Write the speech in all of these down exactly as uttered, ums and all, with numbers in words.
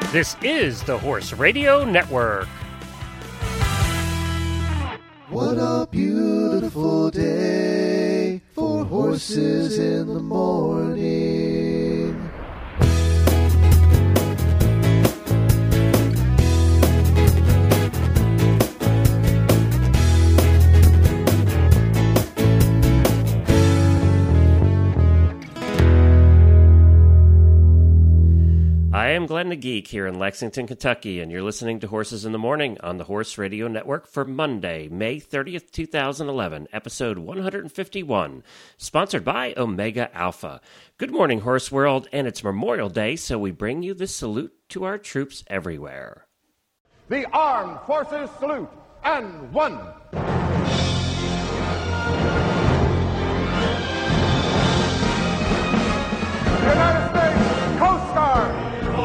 This is the Horse Radio Network. What a beautiful day for horses in the morning. I am Glenn the Geek here in Lexington, Kentucky, and you're listening to Horses in the Morning on the Horse Radio Network for Monday, May thirtieth, twenty eleven, episode one fifty-one, sponsored by Omega Alpha. Good morning, Horse World, and it's Memorial Day, so we bring you this salute to our troops everywhere. The Armed Forces salute, and one. United States Coast Guard.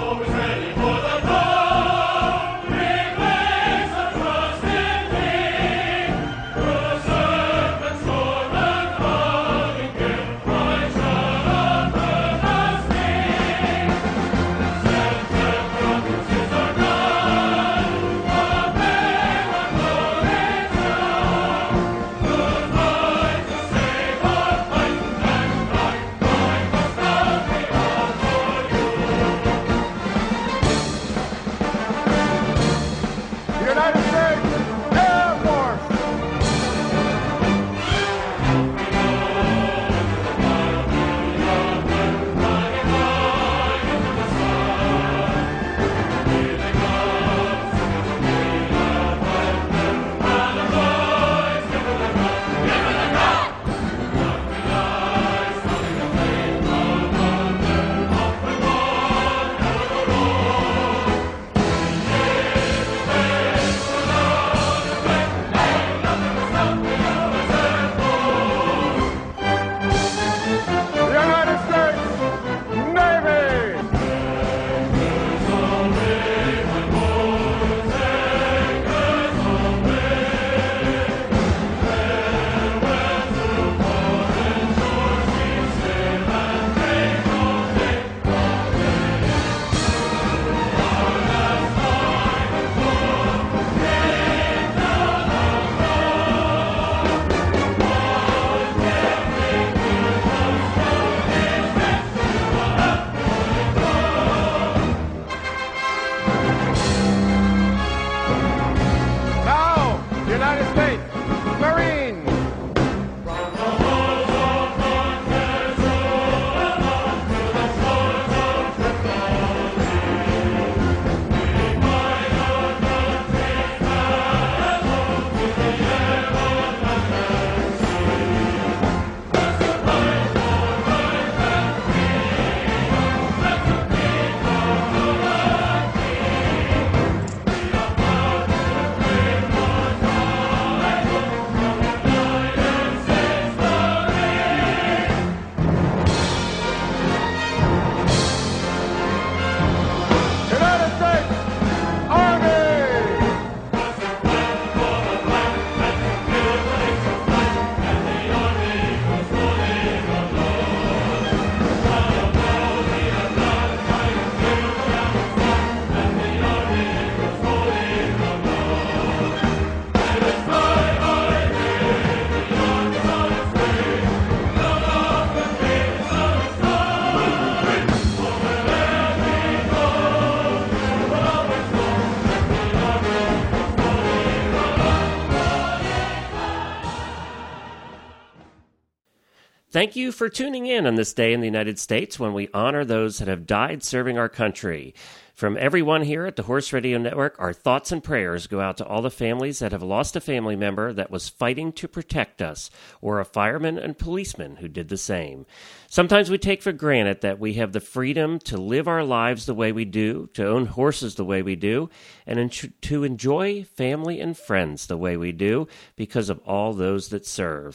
Thank you for tuning in on this day in the United States when we honor those that have died serving our country. From everyone here at the Horse Radio Network, our thoughts and prayers go out to all the families that have lost a family member that was fighting to protect us, or a fireman and policeman who did the same. Sometimes we take for granted that we have the freedom to live our lives the way we do, to own horses the way we do, and en- to enjoy family and friends the way we do because of all those that serve.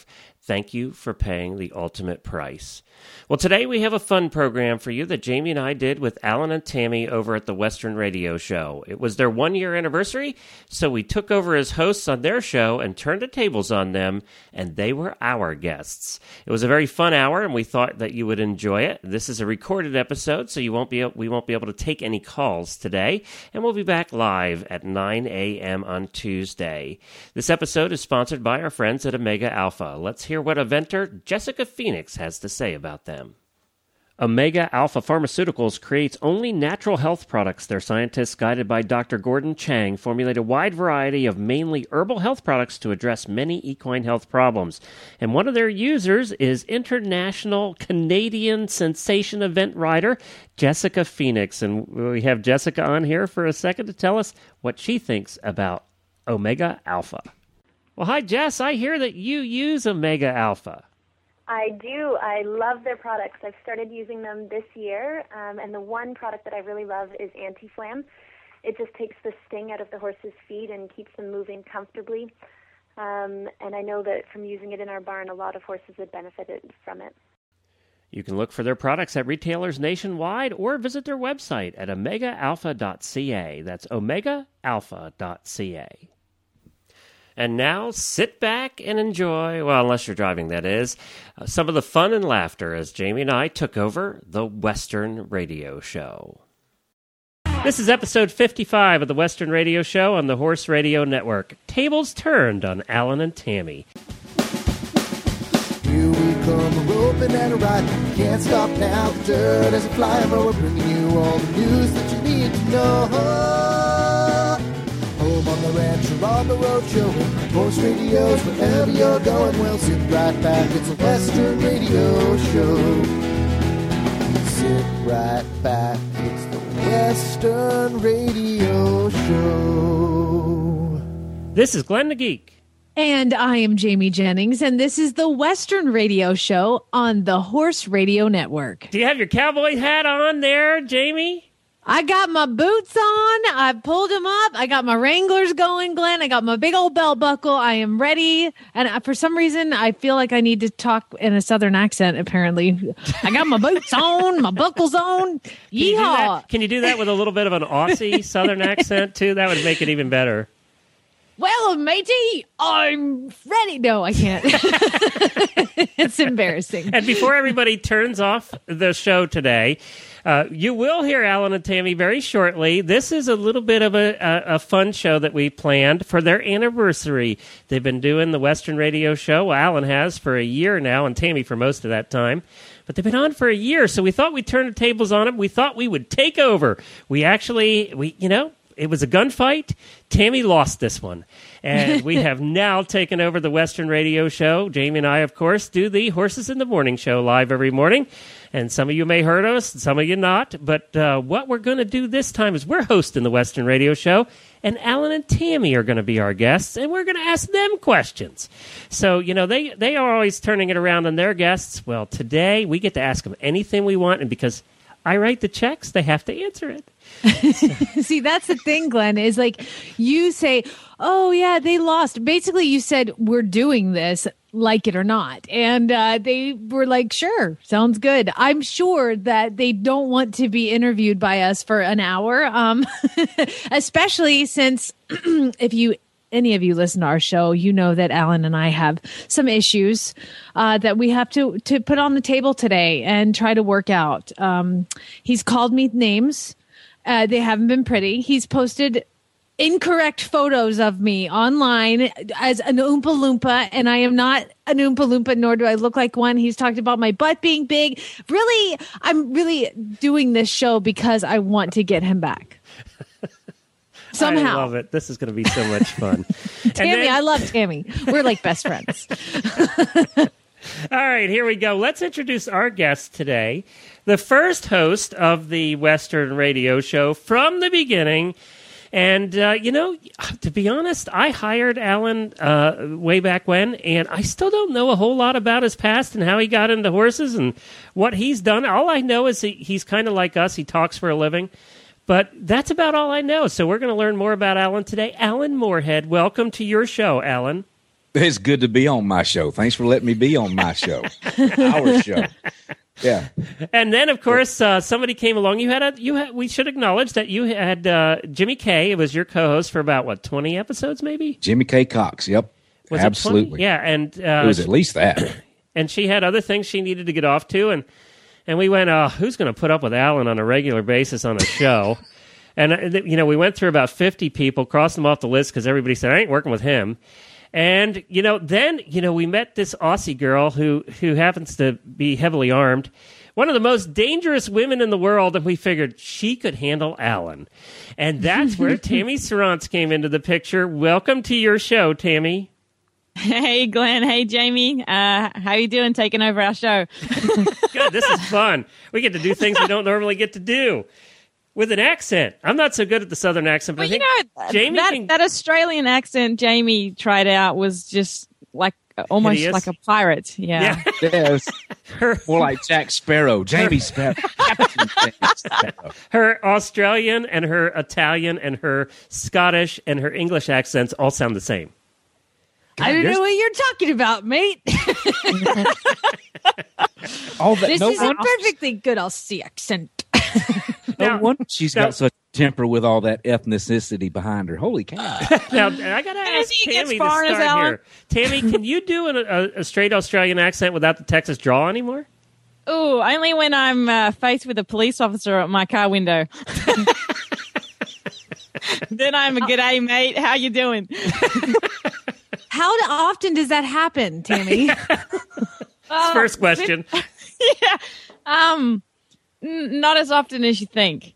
Thank you for paying the ultimate price. Well, today we have a fun program for you that Jamie and I did with Alan and Tammy over at the Western Radio Show. It was their one-year anniversary, so we took over as hosts on their show and turned the tables on them, and they were our guests. It was a very fun hour, and we thought that you would enjoy it. This is a recorded episode, so you won't be we won't be able to take any calls today, and we'll be back live at nine a.m. on Tuesday. This episode is sponsored by our friends at Omega Alpha. Let's hear what inventor Jessica Phoenix has to say about them. Omega Alpha Pharmaceuticals creates only natural health products. Their scientists, guided by Doctor Gordon Chang, formulate a wide variety of mainly herbal health products to address many equine health problems. And one of their users is international Canadian sensation event rider Jessica Phoenix. And we have Jessica on here for a second to tell us what she thinks about Omega Alpha. Well, hi, Jess. I hear that you use Omega Alpha. I do. I love their products. I've started using them this year, um, and the one product that I really love is Anti-Flam. It just takes the sting out of the horse's feet and keeps them moving comfortably. Um, and I know that from using it in our barn, a lot of horses have benefited from it. You can look for their products at retailers nationwide or visit their website at omega alpha dot c a. That's omega alpha dot c a. And now, sit back and enjoy, well, unless you're driving, that is, uh, some of the fun and laughter as Jamie and I took over the Western Radio Show. This is episode fifty-five of the Western Radio Show on the Horse Radio Network. Tables turned on Alan and Tammy. Here we come, a roping and a ride. Can't stop now, the dirt as a fly. We're bringing you all the news that you need to know. Home on the ranch or on the road show, Horse Radios, wherever you're going, well, sit right back, it's a Western Radio Show. Sit right back, it's the Western Radio Show. This is Glenn the Geek. And I am Jamie Jennings, and this is the Western Radio Show on the Horse Radio Network. Do you have your cowboy hat on there, Jamie? I got my boots on. I pulled them up. I got my Wranglers going, Glenn. I got my big old belt buckle. I am ready. And I, for some reason, I feel like I need to talk in a Southern accent, apparently. I got my boots on, my buckles on. Yeehaw. Can you, do that? Can you do that with a little bit of an Aussie Southern accent, too? That would make it even better. Well, matey, I'm ready. No, I can't. It's embarrassing. And before everybody turns off the show today, uh, you will hear Alan and Tammy very shortly. This is a little bit of a, a, a fun show that we planned for their anniversary. They've been doing the Western Radio Show. Well, Alan has for a year now, and Tammy for most of that time. But they've been on for a year, so we thought we'd turn the tables on them. We thought we would take over. We actually, we you know... It was a gunfight. Tammy lost this one. And we have now taken over the Western Radio Show. Jamie and I, of course, do the Horses in the Morning show live every morning. And some of you may heard us, some of you not. But uh, what we're going to do this time is we're hosting the Western Radio Show, and Alan and Tammy are going to be our guests, and we're going to ask them questions. So, you know, they, they are always turning it around on their guests. Well, today we get to ask them anything we want, and because I write the checks, they have to answer it. See, that's the thing, Glenn, is like you say, oh, yeah, they lost. Basically, you said, we're doing this, like it or not. And uh, they were like, sure, sounds good. I'm sure that they don't want to be interviewed by us for an hour, um, especially since if you any of you listen to our show, you know that Alan and I have some issues uh, that we have to, to put on the table today and try to work out. Um, he's called me names. Uh, they haven't been pretty. He's posted incorrect photos of me online as an Oompa Loompa, and I am not an Oompa Loompa, nor do I look like one. He's talked about my butt being big. Really, I'm really doing this show because I want to get him back. Somehow. I love it. This is going to be so much fun. Tammy, then... I love Tammy. We're like best friends. All right, here we go. Let's introduce our guest today, the first host of the Western Radio Show from the beginning. And, uh, you know, to be honest, I hired Alan uh, way back when, and I still don't know a whole lot about his past and how he got into horses and what he's done. All I know is he, he's kind of like us. He talks for a living. But that's about all I know. So we're going to learn more about Alan today. Alan Moorhead, welcome to your show, Alan. It's good to be on my show. Thanks for letting me be on my show, our show. Yeah. And then, of course, uh, somebody came along. You had a you had. We should acknowledge that you had uh, Jimmy K. It was your co-host for about what twenty episodes, maybe. Jimmy K. Cox. Yep. Was Absolutely. It yeah, and uh, it was at least that. And she had other things she needed to get off to, and and we went, oh, who's going to put up with Alan on a regular basis on a show? And uh, you know, we went through about fifty people, crossed them off the list because everybody said I ain't working with him. And, you know, then, you know, we met this Aussie girl who, who happens to be heavily armed, one of the most dangerous women in the world, and we figured she could handle Alan. And that's where Tammy Sarantz came into the picture. Welcome to your show, Tammy. Hey, Glenn. Hey, Jamie. Uh, how you doing taking over our show? Good. This is fun. We get to do things we don't normally get to do. With an accent. I'm not so good at the Southern accent, but well, I think you know, Jamie that, can... that Australian accent Jamie tried out was just like almost Hideous. like a pirate. Yeah. Yeah. Yes. More like Jack Sparrow. Jamie Sparrow. Captain Jack Sparrow. Her Australian and her Italian and her Scottish and her English accents all sound the same. I don't there's- know what you're talking about, mate. All that, This no is a wonder- perfectly good Aussie accent. No Now- wonder she's now- got such temper with all that ethnicity behind her. Holy cow. Now, I got to ask he gets Tammy to foreigners, start Alan. here. Tammy, can you do an, a, a straight Australian accent without the Texas drawl anymore? Oh, only when I'm uh, faced with a police officer at my car window. Then I'm a g'day, mate. How you doing? How often does that happen, Tammy? Uh, First question. yeah. Um, n- not as often as you think.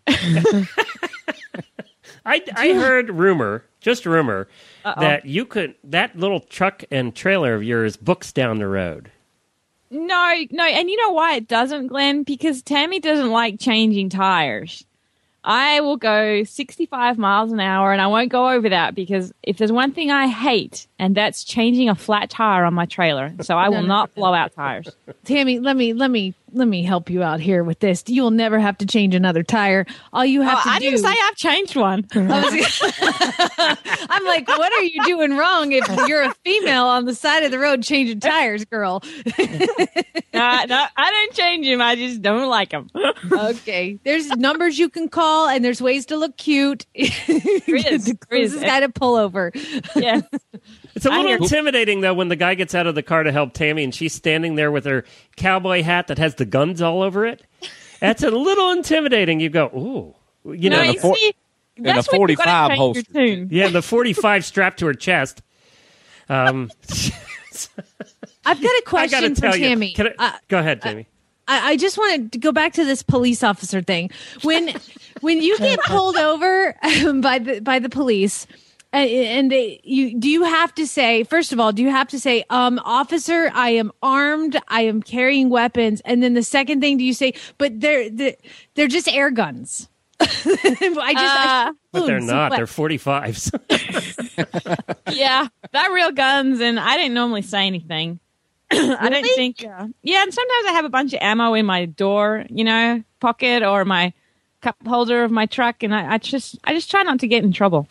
I, I heard rumor, just rumor, that you could, that little truck and trailer of yours books down the road. No, no, and you know why it doesn't, Glenn? Because Tammy doesn't like changing tires. I will go sixty-five miles an hour, and I won't go over that because if there's one thing I hate, and that's changing a flat tire on my trailer, so I will No, no, not blow out tires. Tammy, let me let me let me help you out here with this. You will never have to change another tire. All you have Oh, to I do. didn't say I've changed one. I was- I'm like, what are you doing wrong if you're a female on the side of the road changing tires, girl? Uh, no, I don't change them. I just don't like them. Okay. There's numbers you can call and there's ways to look cute. is. the There is. closest guy to pull over. Yeah. It's a I little hear- intimidating, though, when the guy gets out of the car to help Tammy and she's standing there with her cowboy hat that has the guns all over it. That's a little intimidating. You go, ooh. You no, know, you the, four- see, and a that's when you gotta forty-five change holster. your tune. yeah, the forty-five strapped to her chest. Um, I've got a I got to question for tell you. Tammy. Can I, Uh, go ahead, Tammy. I, I just wanted to go back to this police officer thing. When when you get pulled over um, by the by the police, uh, and they, you do you have to say first of all, do you have to say, um, officer, I am armed, I am carrying weapons, and then the second thing, do you say, but they're they're, they're just air guns? I just, I, Uh, But they're boom, not. so They're forty-fives. Yeah, they're real guns, and I didn't normally say anything. I don't think. Uh, yeah, and sometimes I have a bunch of ammo in my door, you know, pocket or my cup holder of my truck, and I, I just, I just try not to get in trouble.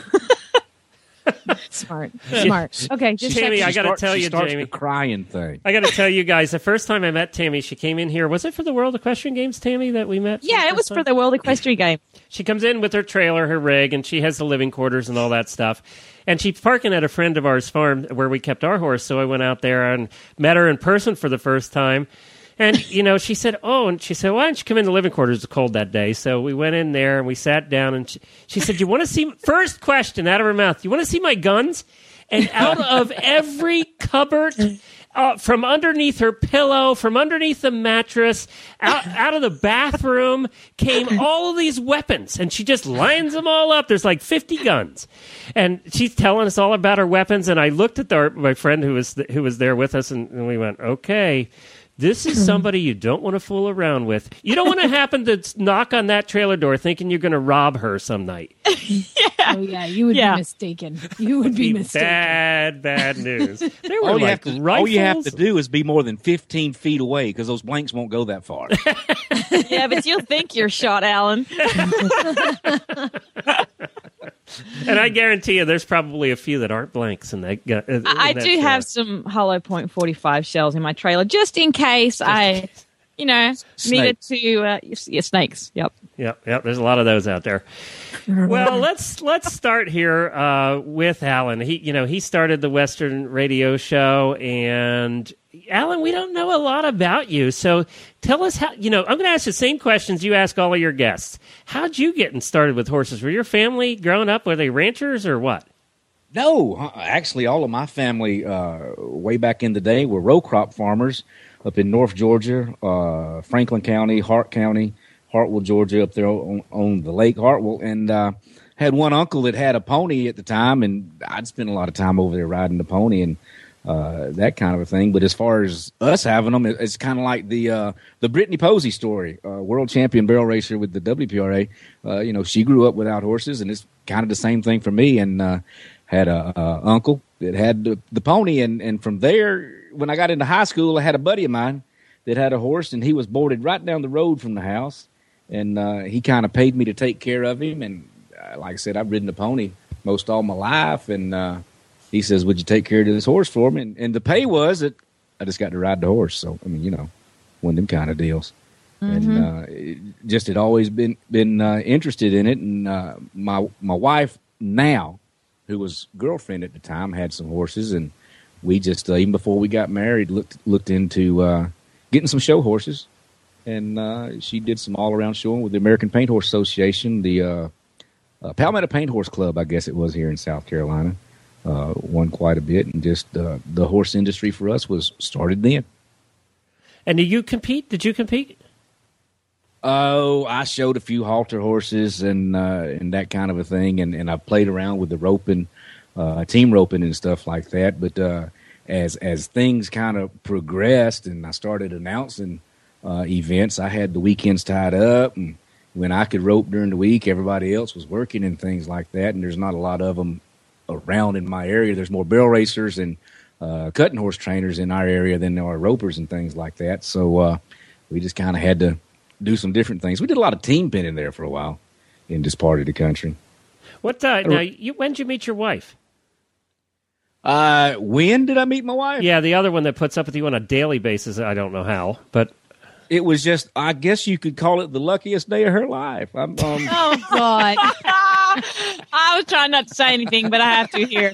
smart, smart. Okay, just Tammy, checking. I She gotta start- tell she you, starts Jamie. the crying thing. I got to tell you guys, the first time I met Tammy, she came in here. Was it for the World Equestrian Games, Tammy, that we met? Yeah, it was for the World Equestrian Game. She comes in with her trailer, her rig, and she has the living quarters and all that stuff. And she's parking at a friend of ours' farm where we kept our horse. So I went out there and met her in person for the first time. And, you know, she said, oh, and she said, why don't you come in the living quarters? It's cold that day. So we went in there and we sat down. And she, she said, you want to see, first question out of her mouth, you want to see my guns? And out of every cupboard, uh, from underneath her pillow, from underneath the mattress, out, out of the bathroom came all of these weapons. And she just lines them all up. There's like fifty guns. And she's telling us all about her weapons. And I looked at our, my friend who was, who was there with us, and, and we went, okay. This is somebody you don't want to fool around with. You don't want to happen to knock on that trailer door thinking you're going to rob her some night. Oh yeah, you would Yeah. be mistaken. You would be Be mistaken. bad, bad news. There were All you, like have to, rifles. all you have to do is be more than fifteen feet away because those blanks won't go that far. Yeah, but you'll think you're shot, Alan. And I guarantee you, there's probably a few that aren't blanks in that. Uh, in I that do show. have some Hollow Point forty-five shells in my trailer, just in case I, you know, needed to. Uh, yeah, snakes. Yep. Yep, yep. There's a lot of those out there. Well, let's let's start here uh, with Alan. He, you know, he started the Western Radio Show, and Alan, we don't know a lot about you. So tell us how. You know, I'm going to ask the same questions you ask all of your guests. How'd you get started with horses? Were your family growing up? Were they ranchers or what? No, actually, all of my family uh, way back in the day were row crop farmers up in North Georgia, uh, Franklin County, Hart County. Hartwell, Georgia, up there on, on the lake, Hartwell, and uh, had one uncle that had a pony at the time, and I'd spend a lot of time over there riding the pony and uh, that kind of a thing. But as far as us having them, it, it's kind of like the uh, the Brittany Posey story, uh, world champion barrel racer with the W P R A. Uh, you know, she grew up without horses, and it's kind of the same thing for me. And uh, had a, a uncle that had the, the pony, and and from there, when I got into high school, I had a buddy of mine that had a horse, and he was boarded right down the road from the house. And uh, he kind of paid me to take care of him. And uh, like I said, I've ridden a pony most all my life. And uh, he says, would you take care of this horse for me? And, and the pay was that I just got to ride the horse. So, I mean, you know, one of them kind of deals. Mm-hmm. And uh, it just had always been been uh, interested in it. And uh, my my wife now, who was girlfriend at the time, had some horses. And we just, uh, even before we got married, looked, looked into uh, getting some show horses. And uh, she did some all-around showing with the American Paint Horse Association, the uh, uh, Palmetto Paint Horse Club, I guess it was here in South Carolina. Uh, won quite a bit, and just uh, the horse industry for us was started then. And did you compete? Did you compete? Oh, I showed a few halter horses and uh, and that kind of a thing, and, and I played around with the roping, uh, team roping and stuff like that. But uh, as as things kind of progressed, and I started announcing Uh, events, I had the weekends tied up, and when I could rope during the week, everybody else was working and things like that. And there's not a lot of them around in my area. There's more barrel racers and uh, cutting horse trainers in our area than there are ropers and things like that. So uh, we just kind of had to do some different things. We did a lot of team pinning there for a while in this part of the country. What? Uh, now, you, when did you meet your wife? Uh, when did I meet my wife? Yeah, the other one that puts up with you on a daily basis. I don't know how, but. It was just, I guess you could call it the luckiest day of her life. I'm, um, oh, God. I was trying not to say anything, but I have to here.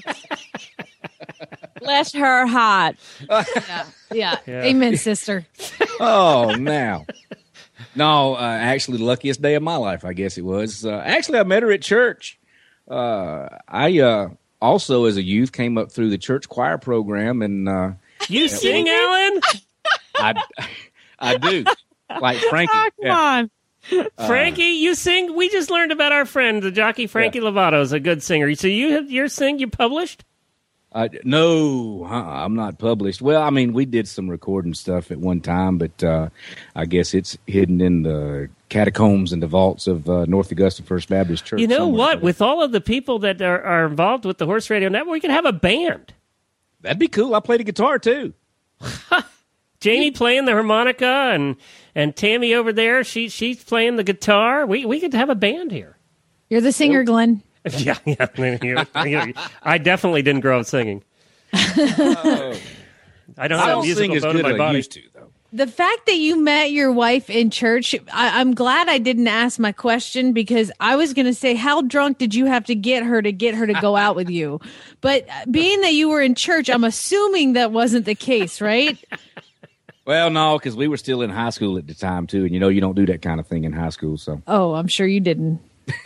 Bless her heart. yeah. yeah. Yeah. Amen, sister. Oh, now. No, uh, actually, the luckiest day of my life, I guess it was. Uh, actually, I met her at church. Uh, I uh, also, as a youth, came up through the church choir program. and uh, You sing, Alan? I I do, like Frankie. Oh, come yeah. on. Uh, Frankie, you sing? We just learned about our friend, the jockey Frankie yeah. Lovato, is a good singer. So you you're sing, you published? Uh, no, uh, I'm not published. Well, I mean, we did some recording stuff at one time, but uh, I guess it's hidden in the catacombs and the vaults of uh, North Augusta First Baptist Church. You know somewhere. what? With all of the people that are, are involved with the Horse Radio Network, we could have a band. That'd be cool. I play the guitar, too. Jamie playing the harmonica, and and Tammy over there, she she's playing the guitar. We we could have a band here. You're the singer, Glenn. Yeah, yeah. I definitely didn't grow up singing. Oh. I don't I have don't musical sing as bone good in my as I body. used to, though. The fact that you met your wife in church, I, I'm glad I didn't ask my question, because I was going to say, how drunk did you have to get her to get her to go out with you? But being that you were in church, I'm assuming that wasn't the case, right? Well, no, because we were still in high school at the time, too. And, you know, you don't do that kind of thing in high school. So. Oh, I'm sure you didn't.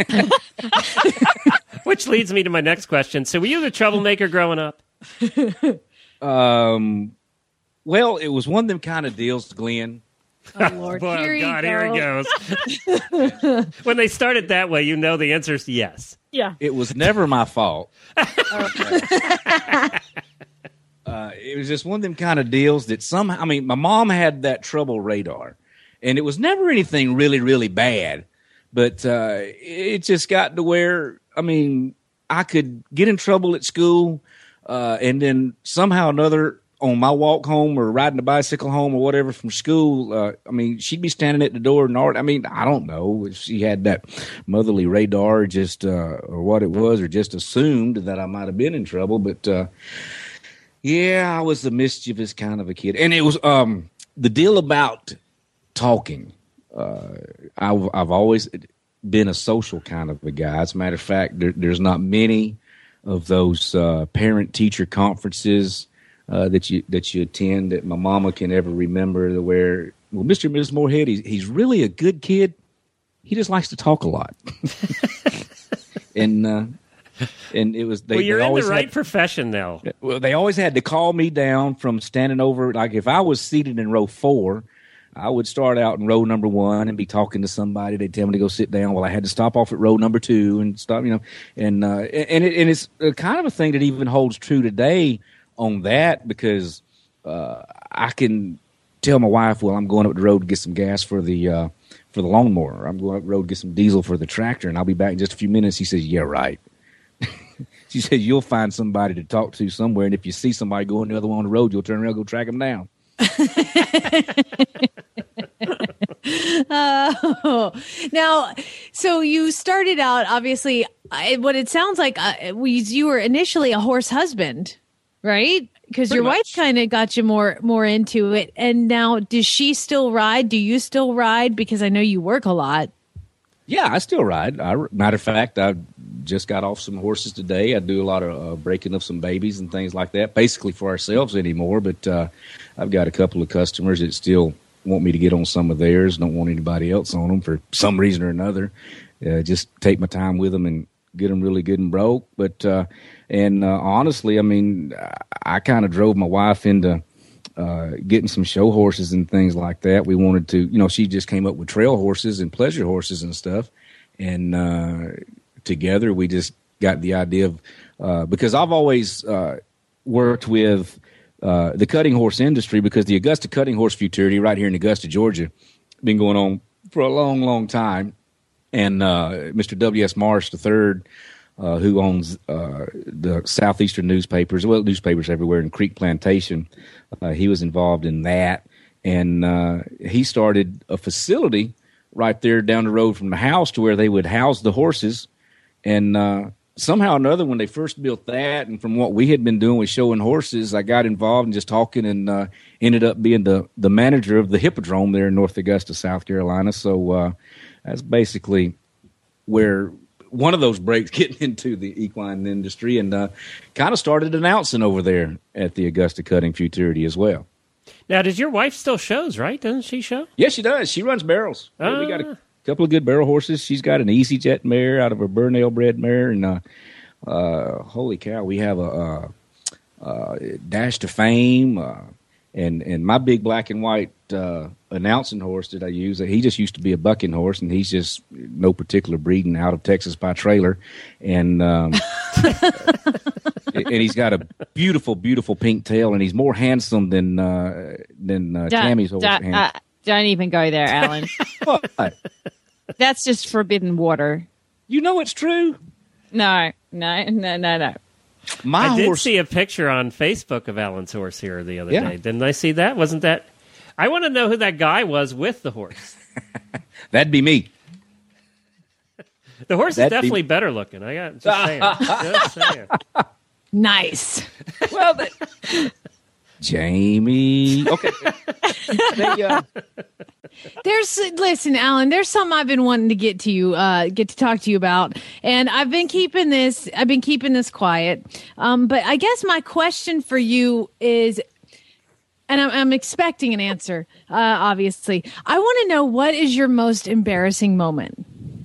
Which leads me to my next question. So were you the troublemaker growing up? um, well, it was one of them kind of deals, Glenn. Oh, Lord. Boy, here, God, you here go. it goes. When they start it that way, you know the answer is yes. Yeah. It was never my fault. Uh, it was just one of them kind of deals that somehow, I mean, my mom had that trouble radar, and it was never anything really, really bad, but uh, it just got to where, I mean, I could get in trouble at school, uh, and then somehow or another, on my walk home or riding a bicycle home or whatever from school, uh, I mean, she'd be standing at the door and art. I mean, I don't know if she had that motherly radar, just uh, or what it was, or just assumed that I might have been in trouble. But uh, yeah, I was a mischievous kind of a kid, and it was um, the deal about talking. Uh, I've, I've always been a social kind of a guy. As a matter of fact, there, there's not many of those uh, parent-teacher conferences uh, that you that you attend that my mama can ever remember. Where, well, Mister and Missus Moorhead, he's he's really a good kid. He just likes to talk a lot, and uh, and it was. They, well, you're they in always the right had, profession now. Well, they always had to call me down from standing over. Like if I was seated in row four, I would start out in row number one and be talking to somebody. They'd tell me to go sit down. Well, I had to stop off at row number two and stop, you know, and uh, and it, and it's kind of a thing that even holds true today on that, because uh, I can tell my wife, well, I'm going up the road to get some gas for the uh, for the lawnmower. I'm going up the road to get some diesel for the tractor, and I'll be back in just a few minutes. She says, yeah, right. She says, you'll find somebody to talk to somewhere, and if you see somebody going the other way on the road, you'll turn around and go track them down. uh, now, so you started out, obviously, I, what it sounds like, uh, was you were initially a horse husband, right? Because your wife kind of got you more more into it. And now, does she still ride? Do you still ride? Because I know you work a lot. Yeah, I still ride. I, matter of fact, I just got off some horses today. I do a lot of uh, breaking of some babies and things like that, basically for ourselves anymore. But uh, I've got a couple of customers that still want me to get on some of theirs, don't want anybody else on them for some reason or another. Uh, just take my time with them and get them really good and broke. But uh, and uh, honestly, I mean, I, I kind of drove my wife into uh, getting some show horses and things like that. We wanted to, you know, she just came up with trail horses and pleasure horses and stuff, and uh, together we just got the idea of uh, because I've always uh, worked with uh, the cutting horse industry, because the Augusta Cutting Horse Futurity right here in Augusta, Georgia, been going on for a long, long time. And uh, Mister W S Marsh the third, uh, who owns uh, the Southeastern newspapers, well, newspapers everywhere in Creek Plantation, uh, he was involved in that. And uh, he started a facility right there down the road from the house to where they would house the horses. And uh, somehow or another, when they first built that, and from what we had been doing with showing horses, I got involved in just talking, and uh, ended up being the, the manager of the Hippodrome there in North Augusta, South Carolina. So uh, that's basically where one of those breaks getting into the equine industry, and uh, kind of started announcing over there at the Augusta Cutting Futurity as well. Now, does your wife still shows, right? Doesn't she show? Yes, she does. She runs barrels. Uh. Yeah, we got a couple of good barrel horses. She's got an Easy Jet mare out of a Burnell bred mare, and uh, uh, holy cow, we have a, a, a Dash to Fame, uh, and and my big black and white uh, announcing horse that I use. He just used to be a bucking horse, and he's just no particular breeding, out of Texas by trailer, and um, and he's got a beautiful, beautiful pink tail, and he's more handsome than uh, than uh, Tammy's horse. Don't, uh, don't even go there, Alan. What? That's just forbidden water. You know it's true. No, no, no, no, no. My I did horse. see a picture on Facebook of Alan's horse here the other Yeah. day. Didn't I see that? Wasn't that? I want to know who that guy was with the horse. That'd be me. The horse That'd is definitely be... better looking. I got just saying. Just saying. Nice. Well, they... Jamie. Okay. they, uh... There's listen, Alan. There's something I've been wanting to get to you, uh, get to talk to you about, and I've been keeping this. I've been keeping this quiet. Um, but I guess my question for you is, and I'm, I'm expecting an answer. Uh, obviously, I want to know, what is your most embarrassing moment?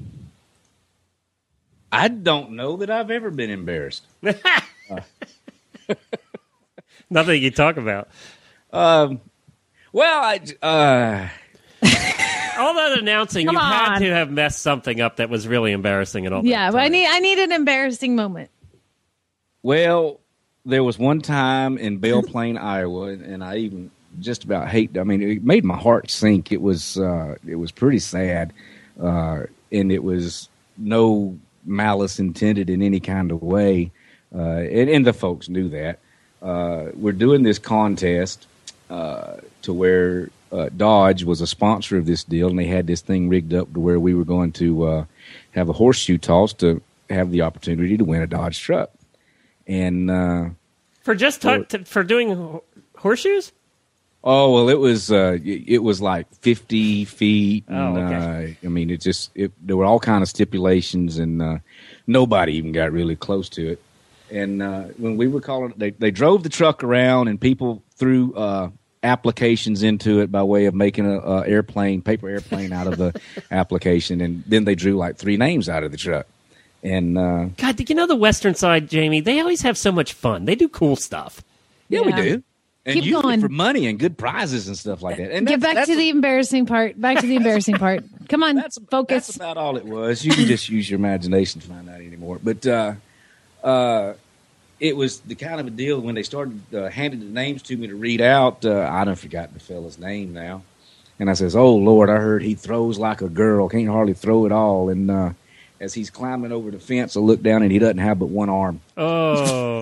I don't know that I've ever been embarrassed. uh. Nothing you talk about. Um. Well, I. Uh... All that announcing, Come you've had on. to have messed something up that was really embarrassing and all. Yeah, that but I time. need I need an embarrassing moment. Well, there was one time in Belle Plaine, Iowa, and I even just about hate. I mean, it made my heart sink. It was uh, it was pretty sad, uh, and it was no malice intended in any kind of way, uh, and, and the folks knew that. uh, we're doing this contest uh, to where uh, Dodge was a sponsor of this deal, and they had this thing rigged up to where we were going to uh, have a horseshoe toss to have the opportunity to win a Dodge truck. And uh, for just t- t- for doing horseshoes. Oh, well, it was uh, it was like fifty feet. And, oh, okay. uh, I mean, it just it, there were all kind of stipulations, and uh, nobody even got really close to it. And uh, when we were calling, they they drove the truck around, and people threw uh, applications into it by way of making a, a airplane, paper airplane out of the application, and then they drew like three names out of the truck. And uh, God, did you know the Western side, Jamie? They always have so much fun. They do cool stuff. Yeah, yeah. we do. And Keep going for money and good prizes and stuff like that. And get back to the embarrassing part. Back to the embarrassing part. Come on, that's, focus. That's about all it was. You can just use your imagination to find out anymore. But uh, uh, it was the kind of a deal when they started uh, handing the names to me to read out. Uh, I done forgotten the fella's name now. And I says, "Oh Lord, I heard he throws like a girl. Can't hardly throw at all." And uh, as he's climbing over the fence, I look down and he doesn't have but one arm. Oh,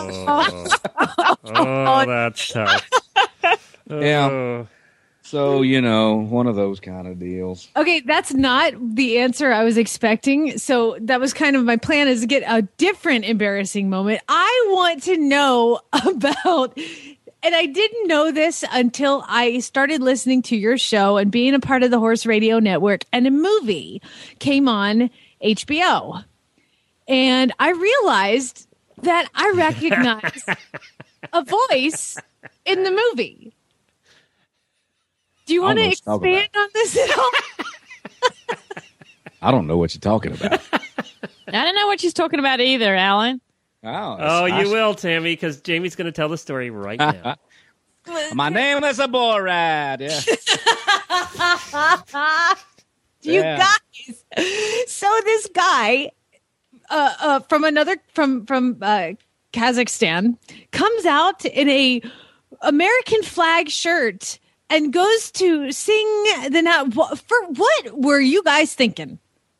oh, that's tough. Yeah. Oh. So, you know, one of those kind of deals. Okay, that's not the answer I was expecting. So that was kind of my plan, is to get a different embarrassing moment. I want to know about, and I didn't know this until I started listening to your show and being a part of the Horse Radio Network, and a movie came on H B O. And I realized that I recognize a voice in the movie. Do you want to expand on this at all? I don't know what you're talking about. I don't know what she's talking about either, Alan. Oh, oh you I, will, Tammy, because Jamie's going to tell the story right now. My name is a Borat. Yeah. You yeah. guys. So this guy uh, uh, from another from from uh, Kazakhstan comes out in a American flag shirt and goes to sing the na- for what were you guys thinking?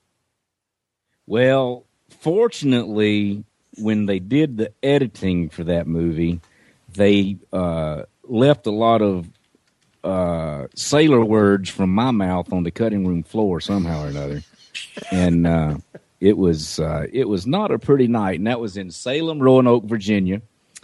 Well, fortunately, when they did the editing for that movie, they uh, left a lot of uh, sailor words from my mouth on the cutting room floor somehow or another, and uh, it was uh, it was not a pretty night. And that was in Salem, Roanoke, Virginia.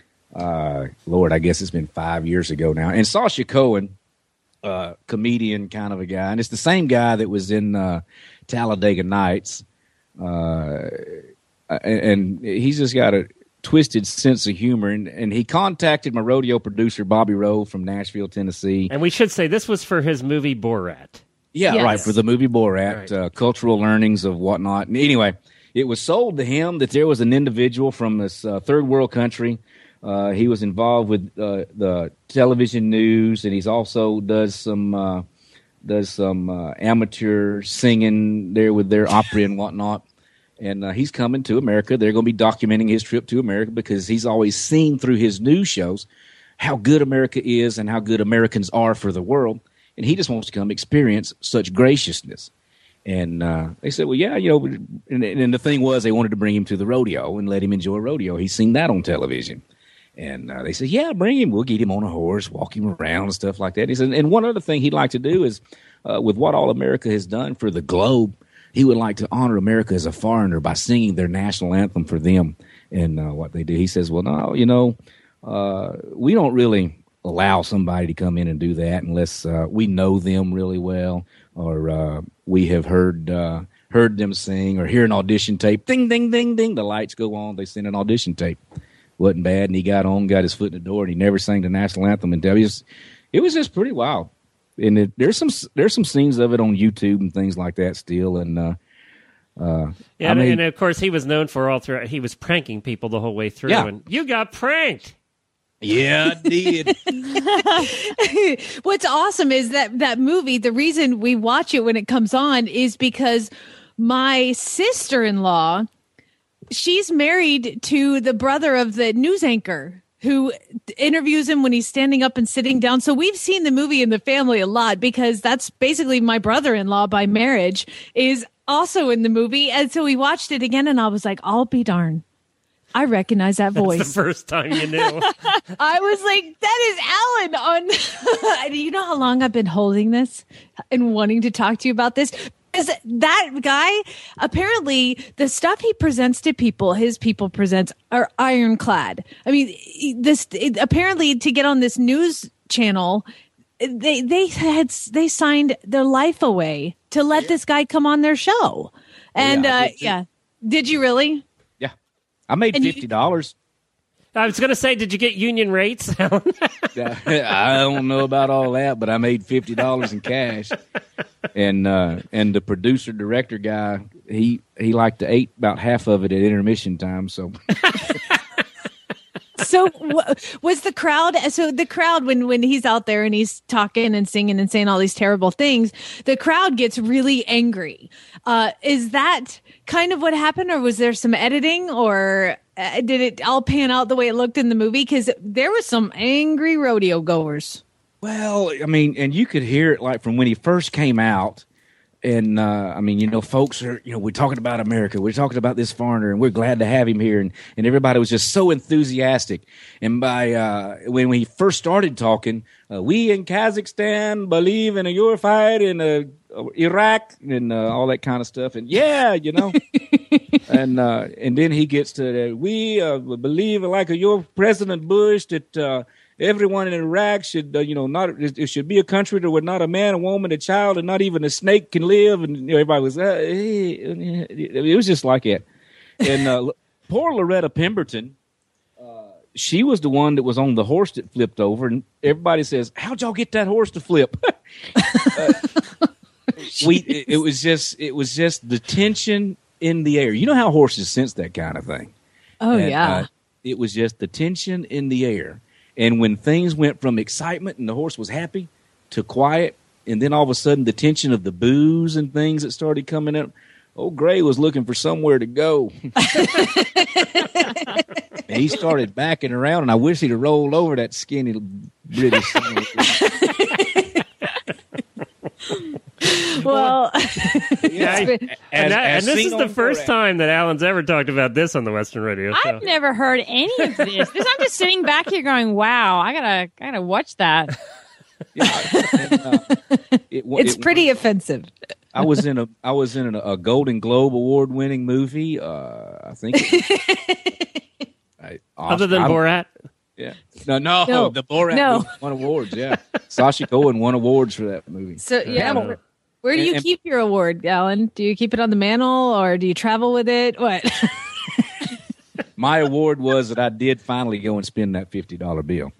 Uh, Lord, I guess it's been five years ago now. And Sacha Cohen, uh, comedian kind of a guy, and it's the same guy that was in uh, Talladega Nights. Uh, and, and he's just got a twisted sense of humor. And, and he contacted my rodeo producer, Bobby Rowe from Nashville, Tennessee. And we should say this was for his movie Borat. Yeah, yes. right, for the movie Borat, right. uh, cultural learnings of whatnot. And anyway, it was sold to him that there was an individual from this uh, third world country. Uh, he was involved with uh, the television news, and he's also does some uh, does some uh, amateur singing there with their opera and whatnot. And uh, he's coming to America. They're going to be documenting his trip to America because he's always seen through his news shows how good America is and how good Americans are for the world. And he just wants to come experience such graciousness. And uh, they said, well, yeah, you know, and, and the thing was they wanted to bring him to the rodeo and let him enjoy rodeo. He's seen that on television. And uh, they said, yeah, bring him. We'll get him on a horse, walk him around and stuff like that. He said, and one other thing he'd like to do is uh, with what all America has done for the globe, he would like to honor America as a foreigner by singing their national anthem for them and uh, what they do. He says, well, no, you know, uh, we don't really allow somebody to come in and do that unless uh, we know them really well or uh, we have heard uh, heard them sing or hear an audition tape. Ding, ding, ding, ding. The lights go on. They send an audition tape. Wasn't bad, and he got on, got his foot in the door, and he never sang the national anthem. And it was, it was just pretty wild. And it, there's some there's some scenes of it on YouTube and things like that still. And uh, uh, yeah, I mean, and of course he was known for all through. He was pranking people the whole way through. Yeah. And you got pranked. Yeah, I did. What's awesome is that that movie, the reason we watch it when it comes on is because my sister-in-law, she's married to the brother of the news anchor who interviews him when he's standing up and sitting down. So we've seen the movie in the family a lot because that's basically my brother-in-law by marriage is also in the movie. And so we watched it again and I was like, I'll be darned. I recognize that voice. That's the first time you knew. I was like, that is Alan on. You know how long I've been holding this and wanting to talk to you about this? Because that guy, apparently, the stuff he presents to people, his people presents, are ironclad. I mean, this it, apparently to get on this news channel, they they had they signed their life away to let yeah. this guy come on their show. And yeah, uh, yeah. did you really? I made fifty dollars. I was going to say, did you get union rates? I don't know about all that, but I made fifty dollars in cash. And uh, and the producer director guy, he he liked to eat about half of it at intermission time. So, so w- was the crowd? So the crowd, when when he's out there and he's talking and singing and saying all these terrible things, the crowd gets really angry. Uh, is that kind of what happened, or was there some editing, or uh, did it all pan out the way it looked in the movie? Because there was some angry rodeo goers. Well, I mean, and you could hear it like from when he first came out. And, uh, I mean, you know, folks are, you know, we're talking about America. We're talking about this foreigner, and we're glad to have him here. And, and everybody was just so enthusiastic. And by uh, when we first started talking, uh, we in Kazakhstan believe in a unified in uh, Iraq and uh, all that kind of stuff. And, yeah, you know. and uh, and then he gets to, uh, we uh, believe like a, your President Bush that uh, everyone in Iraq should, uh, you know, not it should be a country where not a man, a woman, a child, and not even a snake can live. And you know, everybody was, uh, hey. It was just like it. And uh, poor Loretta Pemberton, uh, she was the one that was on the horse that flipped over. And everybody says, how'd y'all get that horse to flip? uh, we, it, it was just, it was just the tension in the air. You know how horses sense that kind of thing. Oh, and, yeah. Uh, it was just the tension in the air. And when things went from excitement and the horse was happy to quiet, and then all of a sudden the tension of the boos and things that started coming up, old Gray was looking for somewhere to go. And he started backing around, and I wish he'd have rolled over that skinny British son. Well, yeah, I, as, and, that, and this is the first Borat. time that Alan's ever talked about this on the Western Radio Show. I've never heard any of this. this. I'm just sitting back here going, "Wow, I gotta, I gotta watch that." Yeah, and, uh, it, it's it, pretty offensive. I was in a, I was in a, a Golden Globe award winning movie. Uh, I think. It, I, Other than Borat. Yeah. No, no, no, the Borat no. won awards. Yeah, Sacha Cohen won awards for that movie. So yeah. Uh, Where do you and, keep your award, Alan? Do you keep it on the mantle, or do you travel with it? What? My award was that I did finally go and spend that fifty dollar bill.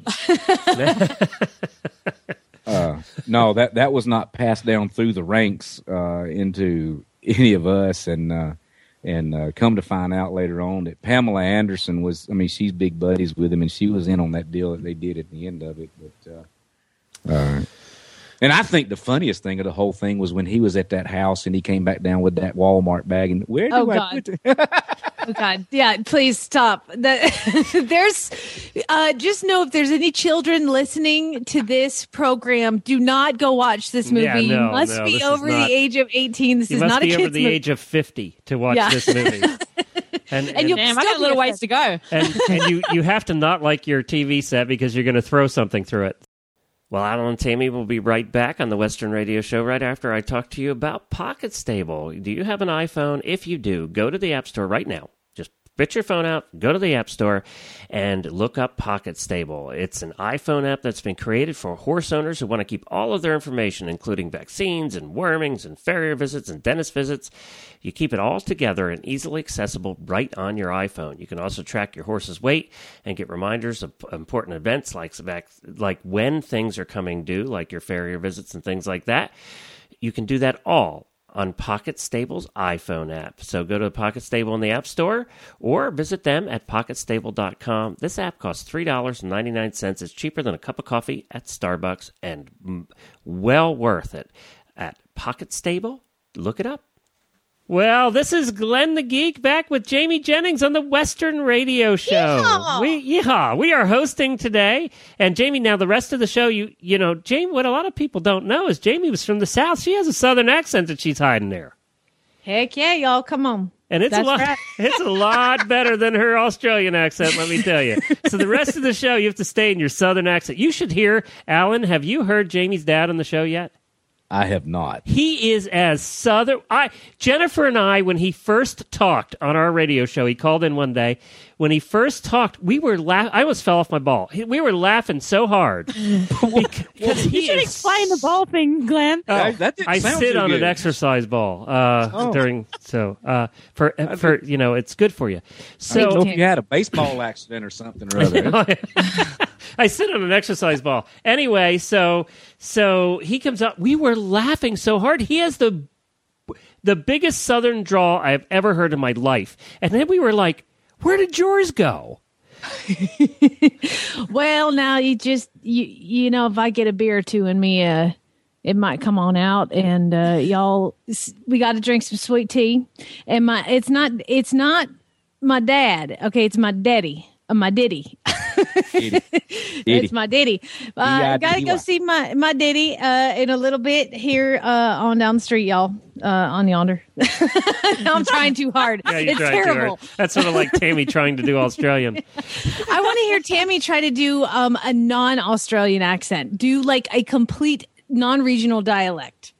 uh, no, that that was not passed down through the ranks uh, into any of us, and uh, and uh, come to find out later on that Pamela Anderson was. I mean, she's big buddies with him, and she was in on that deal that they did at the end of it. But. Uh, uh, And I think the funniest thing of the whole thing was when he was at that house and he came back down with that Walmart bag and where do oh, I God. put it? Oh God! Yeah, please stop. The, there's uh, just know if there's any children listening to this program, do not go watch this movie. Yeah, no, you must no, be this over is not, the age of eighteen. This you is must not a be kid's over the movie. age of fifty to watch Yeah. this movie. And, and, you'll Damn, I still got a little be ways to go. and, and you, you have to not like your T V set because you're going to throw something through it. Well, Alan and Tammy will be right back on the Western Radio Show right after I talk to you about Pocket Stable. Do you have an iPhone? If you do, go to the App Store right now. Just spit your phone out, go to the App Store, and look up Pocket Stable. It's an iPhone app that's been created for horse owners who want to keep all of their information, including vaccines and wormings and farrier visits and dentist visits. You keep it all together and easily accessible right on your iPhone. You can also track your horse's weight and get reminders of important events like, like when things are coming due, like your farrier visits and things like that. You can do that all on Pocket Stable's iPhone app. So go to Pocket Stable in the App Store or visit them at pocket stable dot com. This app costs three dollars and ninety-nine cents. It's cheaper than a cup of coffee at Starbucks and well worth it. At Pocket Stable, look it up. Well, this is Glenn the Geek back with Jamie Jennings on the Western Radio Show. Yeehaw! We, yeehaw, we are hosting today. And Jamie, now the rest of the show, you you know, Jamie, what a lot of people don't know is Jamie was from the South. She has a Southern accent that she's hiding there. Heck yeah, y'all! Come on. And it's That's a lot right. it's a lot better than her Australian accent, let me tell you. So the rest of the show, you have to stay in your Southern accent. You should hear, Alan, have you heard Jamie's dad on the show yet? I have not. He is as Southern. I Jennifer and I, when he first talked on our radio show, he called in one day. When he first talked, we were laugh. I almost fell off my ball. He- We were laughing so hard because he You should is- explain the ball thing, Glenn. Oh, That- that didn't I sound sit too on an good. exercise ball uh, Oh. during so uh, for for you know it's good for you. I didn't know So if you had a baseball accident or something or other. I sit on an exercise ball. Anyway, so so he comes up. We were laughing so hard. He has the the biggest Southern drawl I've ever heard in my life. And then we were like, "Where did yours go?" Well, now you just you you know if I get a beer or two in me, uh, it might come on out, and uh, y'all s- we got to drink some sweet tea. And my it's not it's not my dad. Okay, it's my daddy. Uh, my diddy. Diddy. It's my diddy. Uh, D I D D Y. gotta go see my my diddy uh, in a little bit here uh, on down the street, y'all. Uh, on yonder. I'm trying too hard. Yeah, you it's tried too hard. terrible. That's sort of like Tammy trying to do Australian. I want to hear Tammy try to do um, a non-Australian accent. Do like a complete non-regional dialect.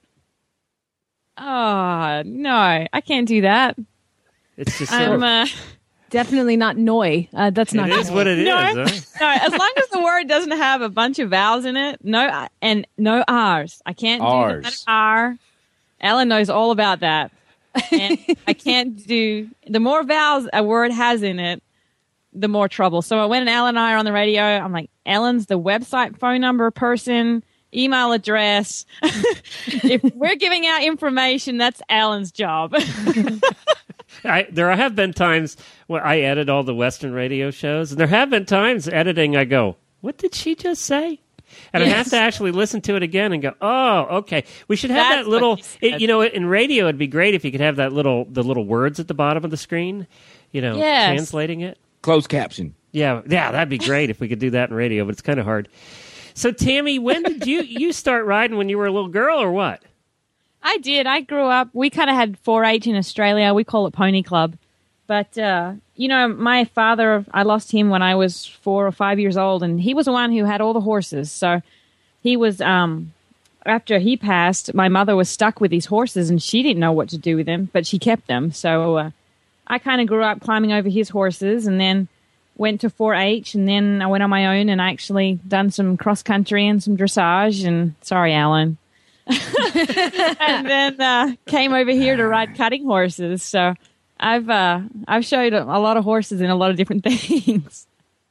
Oh, no, I can't do that. It's just I'm, sort of, uh, Definitely not Noi. Uh, that's not it is good. what it is. No. Huh? no, as long as the word doesn't have a bunch of vowels in it, no, and no R's. I can't do R's. the letter R. Ellen knows all about that. And I can't do, the more vowels a word has in it, the more trouble. So when Ellen and I are on the radio, I'm like, Ellen's the website phone number person, email address. If we're giving out information, that's Ellen's job. I, there have been times where I edit all the Western radio shows, and there have been times editing I go, what did she just say? And I have Yes. to actually listen to it again and go, oh, okay. We should have That's that little, what he it, said. you know, in radio it'd be great if you could have that little, the little words at the bottom of the screen, you know, Yes. translating it. Closed caption. Yeah, yeah, that'd be great if we could do that in radio, but it's kind of hard. So, Tammy, when did you you start riding? When you were a little girl, or what? I did. I grew up. We kind of had four H in Australia. We call it Pony Club. But, uh, you know, my father, I lost him when I was four or five years old, and he was the one who had all the horses. So he was, um, after he passed, my mother was stuck with these horses, and she didn't know what to do with them, but she kept them. So uh, I kind of grew up climbing over his horses, and then went to four H, and then I went on my own and actually done some cross country and some dressage. And sorry, Alan. And then uh, came over here to ride cutting horses. So I've uh, I've showed a lot of horses in a lot of different things.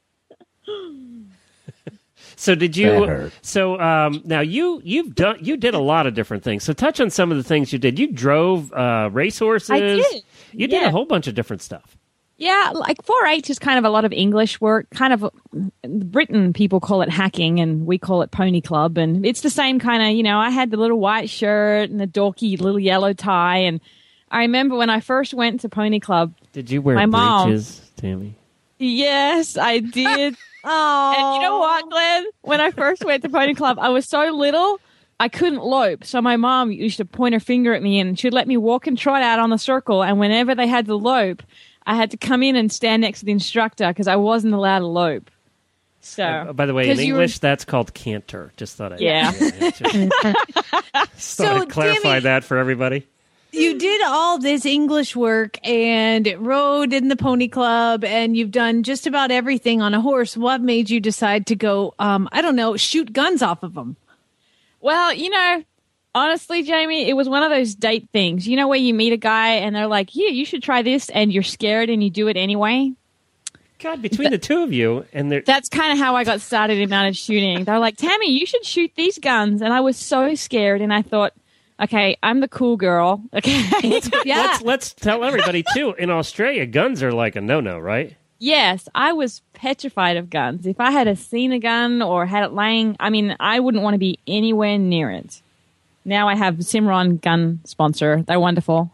So did That you? hurt. So um, now you you've done you did a lot of different things. So touch on some of the things you did. You drove uh, racehorses. I did. You did a Yeah. whole bunch of different stuff. Yeah, like four H is kind of a lot of English work. Kind of Britain people call it hacking, and we call it Pony Club. And it's the same kind of, you know, I had the little white shirt and the dorky little yellow tie. And I remember when I first went to Pony Club, Did you wear My mom. breeches, Tammy? yes, I did. Oh, And you know what, Glenn? When I first went to Pony Club, I was so little, I couldn't lope. So my mom used to point her finger at me, and she'd let me walk and trot out on the circle. And whenever they had the lope, I had to come in and stand next to the instructor because I wasn't allowed to lope. So, Uh, by the way, in 'cause you were- English, that's called canter. Just thought I'd Yeah. just, just So, thought I'd clarify Tammy- that for everybody. you did all this English work and rode in the Pony Club, and you've done just about everything on a horse. What made you decide to go? Um, I don't know, shoot guns off of them? well, you know, honestly, Jamie, it was one of those date things. You know, where you meet a guy and they're like, "Yeah, you should try this," and you're scared and you do it anyway. God, between the two of you, and there, That's kind of how I got started in mounted shooting. They're like, "Tammy, you should shoot these guns," and I was so scared. And I thought, okay, I'm the cool girl. Okay, Yeah. let's let's tell everybody too. In Australia, guns are like a no-no, right? yes, I was petrified of guns. If I had a seen a gun or had it laying, I mean, I wouldn't want to be anywhere near it. Now I have Simron gun sponsor. They're wonderful.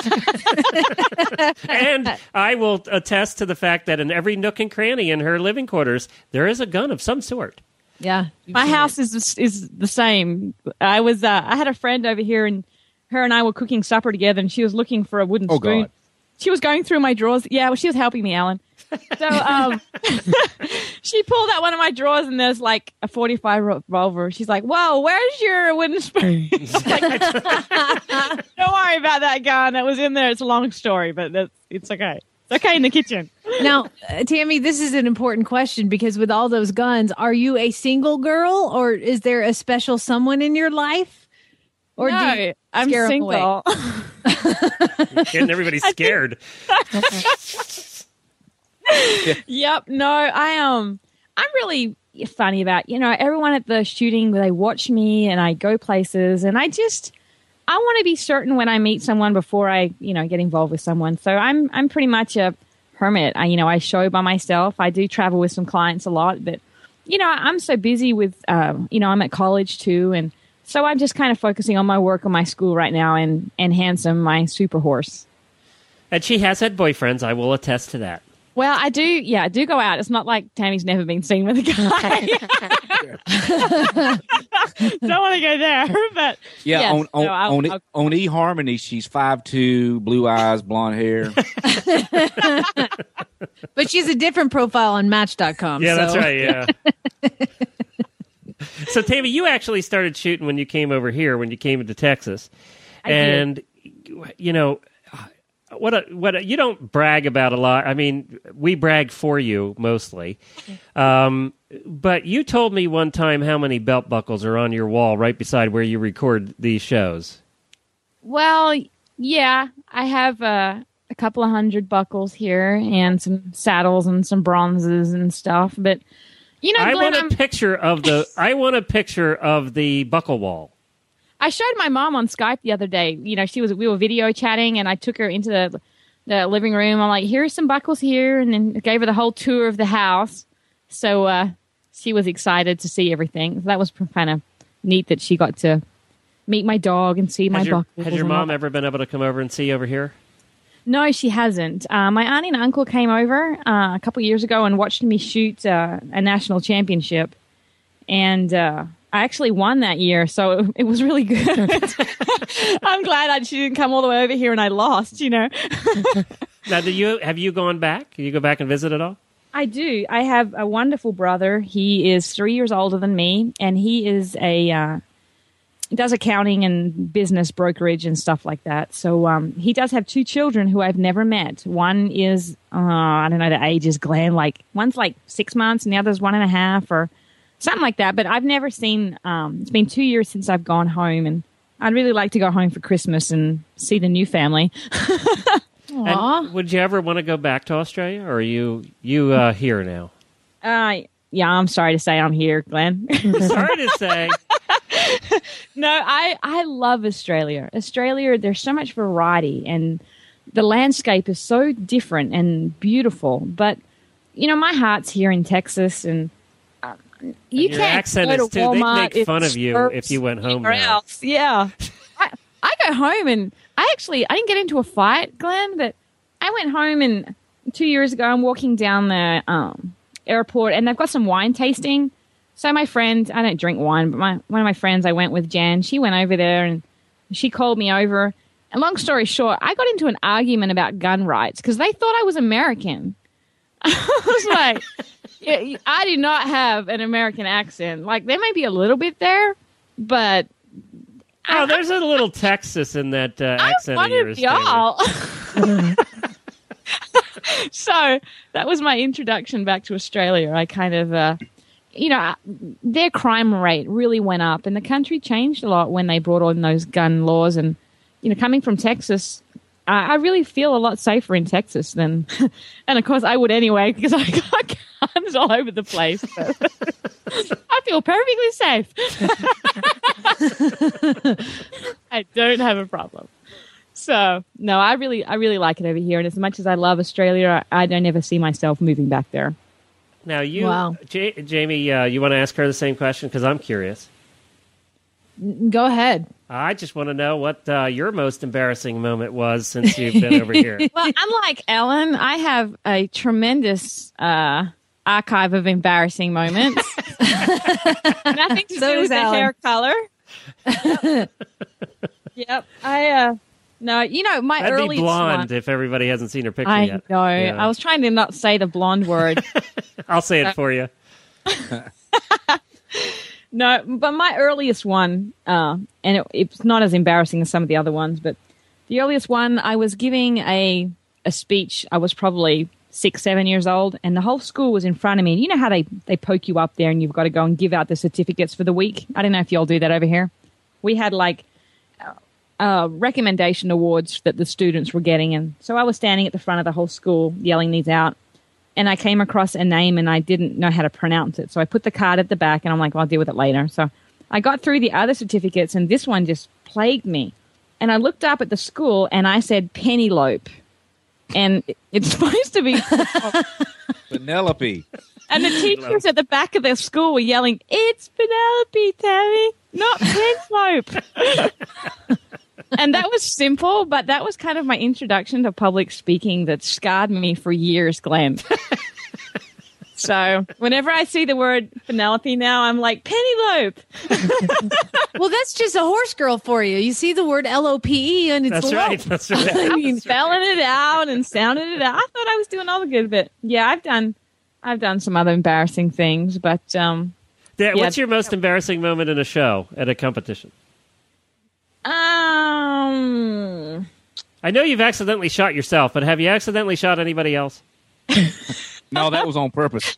And I will attest to the fact that in every nook and cranny in her living quarters, there is a gun of some sort. Yeah. My house is is the same. I was uh, I had a friend over here, and her and I were cooking supper together, and she was looking for a wooden Oh, spoon. God. she was going through my drawers. Yeah, well, she was helping me, Alan. So um, she pulled out one of my drawers, and there's like a forty-five revolver. She's like, "Whoa, where's your wooden spoon?" Like, don't worry about that gun. That was in there. It's a long story, but that's, it's okay. It's okay in the kitchen. Now, uh, Tammy, this is an important question because with all those guns, are you a single girl, or is there a special someone in your life? Or no, do you I'm scare 'em single. Getting everybody scared. Yep. No, I um, I'm really funny about, you know, everyone at the shooting, they watch me and I go places, and I just, I want to be certain when I meet someone before I, you know, get involved with someone. So I'm, I'm pretty much a hermit. I, you know, I show by myself. I do travel with some clients a lot, but, you know, I'm so busy with, um, you know, I'm at college too. And so I'm just kind of focusing on my work, on my school right now, and, and Handsome, my super horse. And she has had boyfriends. I will attest to that. Well, I do, yeah, I do go out. It's not like Tammy's never been seen with a guy. Don't want to go there, but yeah, yes, on on no, I'll, on, I'll, on eHarmony, she's five two, blue eyes, blonde hair. But she's a different profile on Match dot com. Yeah, so. that's right. Yeah. So, Tammy, you actually started shooting when you came over here, when you came into Texas, I and did. you know. What a, what a, you don't brag about a lot. I mean, we brag for you mostly. Um, but you told me one time how many belt buckles are on your wall right beside where you record these shows. Well, yeah, I have uh, a couple of hundred buckles here and some saddles and some bronzes and stuff. But you know, I Glenn, want a I'm... picture of the. I want a picture of the buckle wall. I showed my mom on Skype the other day. You know, she was we were video chatting, and I took her into the the living room. I'm like, "Here's some buckles here," and then gave her the whole tour of the house. So uh, she was excited to see everything. So that was kind of neat that she got to meet my dog and see my has your, buckles. Has your mom ever been able to come over and see you over here? No, she hasn't. Uh, my auntie and uncle came over uh, a couple of years ago and watched me shoot uh, a national championship, and. Uh, I actually won that year, so it, it was really good. I'm glad I, she didn't come all the way over here and I lost, you know. Now, do you have you gone back? Do you go back and visit at all? I do. I have a wonderful brother. He is three years older than me, and he is a uh, does accounting and business brokerage and stuff like that. So um, he does have two children who I've never met. One is, uh, I don't know the ages, Glenn, like one's like six months and the other's one and a half or something like that, but I've never seen, um, it's been two years since I've gone home, and I'd really like to go home for Christmas and see the new family. And would you ever want to go back to Australia, or are you, you uh, here now? Uh, yeah, I'm sorry to say I'm here, Glenn. Sorry to say. No, I, I love Australia. Australia, there's so much variety, and the landscape is so different and beautiful, but, you know, my heart's here in Texas, and you your can't accent go to is too. Walmart They'd make fun if of you if you went home anywhere now. else. Yeah, I, I go home and I actually I didn't get into a fight, Glenn, but I went home and two years ago I'm walking down the um, airport and they've got some wine tasting. So my friend, I don't drink wine, but my one of my friends I went with, Jan, she went over there and she called me over. And long story short, I got into an argument about gun rights because they thought I was American. I was like. Yeah, I do not have an American accent. Like, there may be a little bit there, but... Oh, I, there's a little Texas in that uh, accent I of yours. y'all. So, that was my introduction back to Australia. I kind of, uh, you know, their crime rate really went up, and the country changed a lot when they brought on those gun laws. And, you know, coming from Texas... I really feel a lot safer in Texas than, and of course I would anyway because I got guns all over the place. I feel perfectly safe. I don't have a problem. So no, I really, I really like it over here. And as much as I love Australia, I, I don't ever see myself moving back there. Now you, Wow. J- Jamie, uh, you want to ask her the same question because I'm curious. Go ahead. I just want to know what uh, your most embarrassing moment was since you've been over here. Well, unlike Ellen, I have a tremendous uh, archive of embarrassing moments. Nothing to So do does with the Ellen. hair color. Yep. I uh, No, you know, my That'd earliest be blonde one. if everybody hasn't seen her picture I yet. know. Yeah. I was trying to not say the blonde word. I'll say it for you. No, but my earliest one, uh, and it, it's not as embarrassing as some of the other ones, but the earliest one, I was giving a a speech. I was probably six, seven years old, and the whole school was in front of me. You know how they, they poke you up there and you've got to go and give out the certificates for the week? I don't know if y'all do that over here. We had like uh, recommendation awards that the students were getting, and so I was standing at the front of the whole school yelling these out. And I came across a name and I didn't know how to pronounce it. So I put the card at the back and I'm like, well, I'll deal with it later. So I got through the other certificates and this one just plagued me. And I looked up at the school and I said Penelope. And it's supposed to be Penelope. And the teachers at the back of the school were yelling, it's Penelope, Tammy, not Penelope. And that was simple, but that was kind of my introduction to public speaking that scarred me for years, Glenn. So whenever I see the word Penelope now, I'm like, Penelope. Well, that's just a horse girl for you. You see the word L O P E and it's That's lope. right. That's right. I mean, spelling it out and sounding it out. I thought I was doing all the good bit. Yeah, I've done I've done some other embarrassing things, but um Yeah, yeah. what's your most embarrassing moment in a show, at a competition? Um I know you've accidentally shot yourself, but have you accidentally shot anybody else? No, that was on purpose.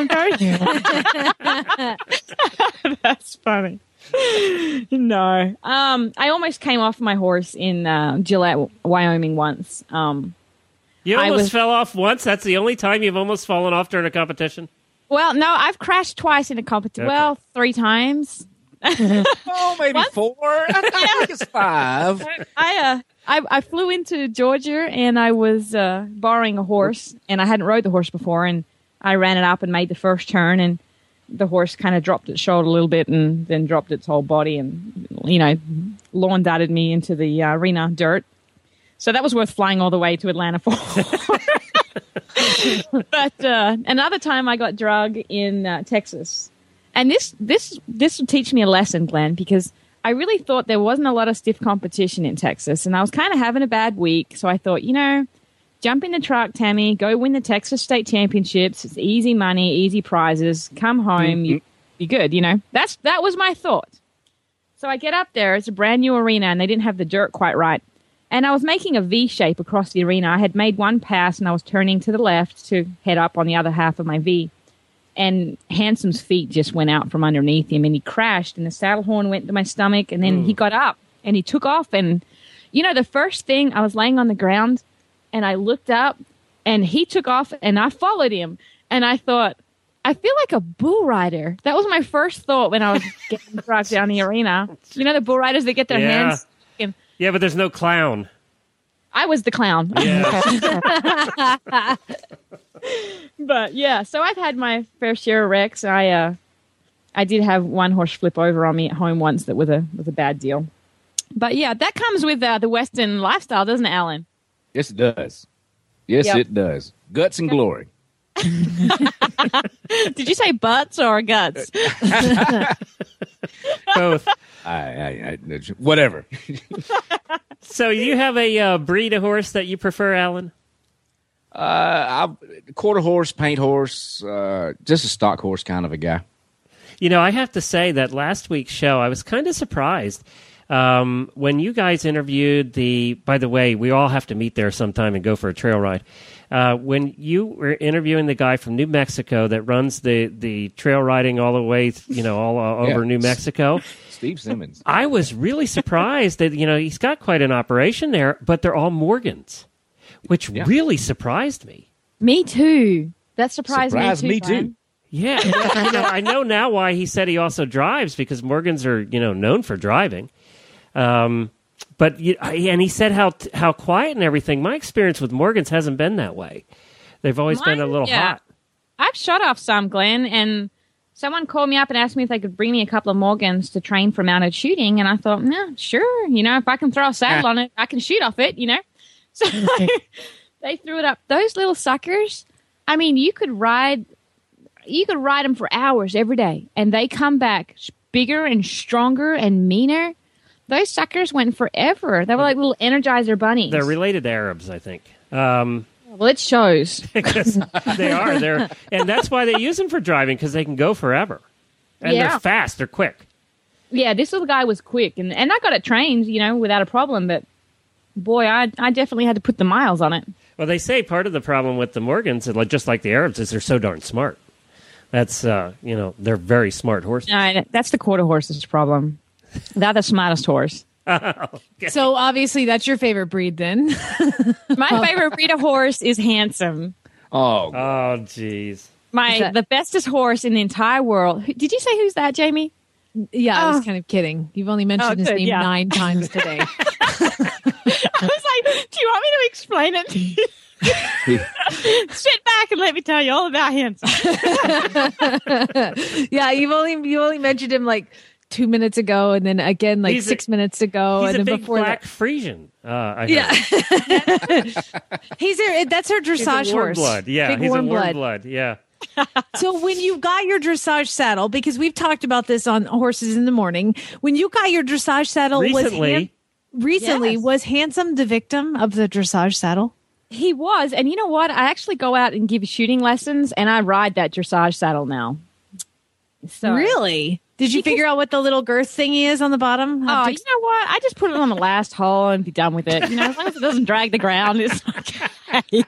That's funny. No. Um, I almost came off my horse in uh, Gillette, Wyoming once. Um, You I almost was- fell off once? That's the only time you've almost fallen off during a competition? well, no, I've crashed twice in a competition. Okay. Well, three times. Oh, maybe What? four. I think it's five. I uh, I, I flew into Georgia and I was uh, borrowing a horse and I hadn't rode the horse before and I ran it up and made the first turn and the horse kind of dropped its shoulder a little bit and then dropped its whole body and, you know, lawn darted me into the uh, arena dirt. So that was worth flying all the way to Atlanta for. But uh, another time I got drug in uh, Texas. And this, this, this will teach me a lesson, Glenn, because I really thought there wasn't a lot of stiff competition in Texas. And I was kind of having a bad week. So I thought, you know, jump in the truck, Tammy, go win the Texas State Championships. It's easy money, easy prizes. Come home, you be good, you know. That's that was my thought. So I get up there. It's a brand new arena, and they didn't have the dirt quite right. And I was making a V shape across the arena. I had made one pass, and I was turning to the left to head up on the other half of my V. And Handsome's feet just went out from underneath him, and he crashed, and the saddle horn went to my stomach, and then he got up, and he took off. And, you know, the first thing, I was laying on the ground, and I looked up, and he took off, and I followed him. And I thought, I feel like a bull rider. That was my first thought when I was getting dragged down the arena. You know the bull riders that get their Yeah. hands? And Yeah, but there's no clown. I was the clown. Yeah. But yeah, so I've had my fair share of wrecks. I uh, I did have one horse flip over on me at home once that was a was a bad deal. But yeah, that comes with uh, the Western lifestyle, doesn't it, Alan? Yes, it does. Yes, Yep. it does. Guts and glory. Did you say butts or guts? Both. I, I, I, whatever. So you have a uh, breed of horse that you prefer, Alan? Uh, I, quarter horse, paint horse, uh, just a stock horse kind of a guy. You know, I have to say that last week's show, I was kind of surprised. Um, when you guys interviewed the, by the way, we all have to meet there sometime and go for a trail ride. Uh, when you were interviewing the guy from New Mexico that runs the, the trail riding all the way, you know, all uh, over Yeah. New Mexico, Steve Simmons. I was really surprised that, you know, he's got quite an operation there, but they're all Morgans, which Yeah. really surprised me. Me too. That surprised, Surprised me me too. too. Glenn. Yeah, well, you know, I know now why he said he also drives, because Morgans are, you know, known for driving. Um, but you, and he said how how quiet and everything. My experience with Morgans hasn't been that way. They've always been a Mine- little yeah. hot. I've shot off some, Glenn, and someone called me up and asked me if they could bring me a couple of Morgans to train for mounted shooting, and I thought, no, sure, you know, if I can throw a saddle on it, I can shoot off it, you know. So they threw it up. Those little suckers, I mean, you could ride, you could ride them for hours every day, and they come back bigger and stronger and meaner. Those suckers went forever. They were like little Energizer bunnies. They're related to Arabs, I think. Um, well, it shows. because they are. They're, and that's why they use them for driving, because they can go forever. And Yeah. they're fast. They're quick. Yeah, this little guy was quick, and, and I got it trained, you know, without a problem. But boy, I I definitely had to put the miles on it. Well, they say part of the problem with the Morgans, like- just like the Arabs, is they're so darn smart. That's, uh, you know, they're very smart horses. No, that's the quarter horse's problem. They're the smartest horse. So obviously that's your favorite breed then. My favorite breed of horse is Handsome. Oh, Oh, jeez. My that- the bestest horse in the entire world. Who- Did you say who's that, Jamie? Yeah, I Oh. was kind of kidding. You've only mentioned Oh, his good, name yeah. nine times today. I was like, do you want me to explain it to you? Sit back and let me tell you all about Handsome. Yeah, you've only you only mentioned him like two minutes ago, and then again like He's a- six minutes ago, He's and a then big before black that. Frisian. Uh, I heard. Yeah, he's a that's her He's dressage a warm horse. blood. Yeah, Big he's warm a warm blood. blood. Yeah. So when you got your dressage saddle, because we've talked about this on Horses in the Morning, when you got your dressage saddle, Recently. was Han- recently Yes. was Handsome the victim of the dressage saddle? He was, and you know what? I actually go out and give shooting lessons, and I ride that dressage saddle now. So, Really? Did you figure out what the little girth thingy is on the bottom? Oh, you know what? I just put it on the last hole and be done with it. You know, as long as it doesn't drag the ground, it's okay.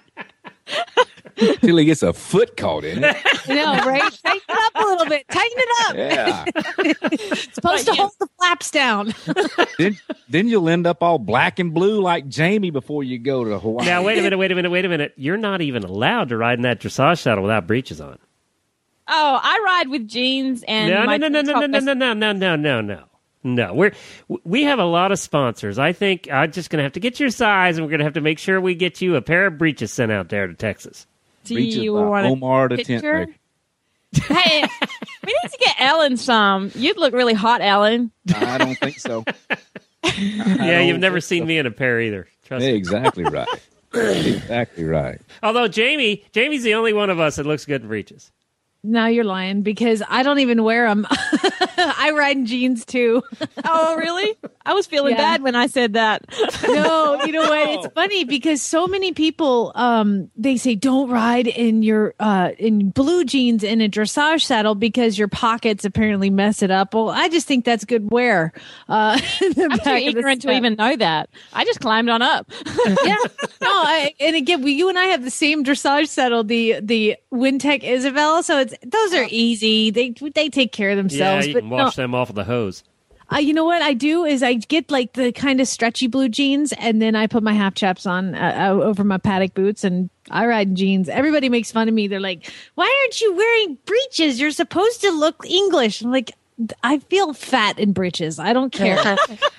till he gets a foot caught in it. No, right? Tighten it up a little bit. Tighten it up. Yeah. It's supposed to But hold the flaps down. then, then you'll end up all black and blue like Jamie before you go to Hawaii. Now, wait a minute, wait a minute, wait a minute. You're not even allowed to ride in that dressage saddle without breeches on. Oh, I ride with jeans and No, my no, no, no, no, no, no, no, no, no, no, no. No, we're we have a lot of sponsors. I think I'm just going to have to get your size, and we're going to have to make sure we get you a pair of breeches sent out there to Texas. Do Breeches you by want a Omar the tent picture? maker. Hey, we need to get Ellen some. You'd look really hot, Ellen. I don't think so. Yeah, you've never seen me in a pair either. Trust me. Exactly right. Exactly right. Although Jamie, Jamie's the only one of us that looks good in breeches. Now you're lying because I don't even wear them. I ride in jeans too. Oh, really? I was feeling Yeah. bad when I said that. No, you know what? It's funny because so many people um they say don't ride in your uh in blue jeans in a dressage saddle because your pockets apparently mess it up. Well, I just think that's good wear. Uh in the I'm too back of the ignorant to saddle. even know that. I just climbed on up. Yeah. No, I, and again, we, you and I have the same dressage saddle, the the Wintec Isabel, so it's those are easy. They they take care of Yeah, themselves. you but can wash no, them off with the hose. Uh, you know what I do is I get like the kind of stretchy blue jeans, and then I put my half chaps on uh, uh, over my paddock boots, and I ride in jeans. Everybody makes fun of me. They're like, "Why aren't you wearing breeches? You're supposed to look English." I'm like, I feel fat in breeches. I don't care.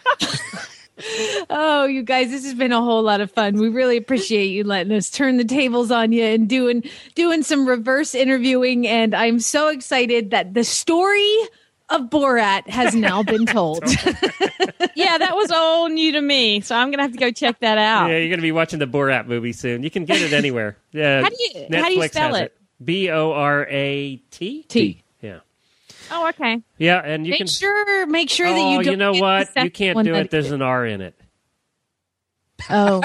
Oh, you guys, this has been a whole lot of fun. We really appreciate you letting us turn the tables on you and doing doing some reverse interviewing. And I'm so excited that the story of Borat has now been told. Yeah, that was all new to me, so I'm gonna have to go check that out. Yeah, you're going to be watching the Borat movie soon. You can get it anywhere. Yeah, How do you- Netflix how do you spell has it? B O R A T? T. Yeah. Oh, okay. Yeah, and you Make can. sure, make sure that Oh, you you, don't. know get the what? second You can't one do that- it. There's an R in it. Oh,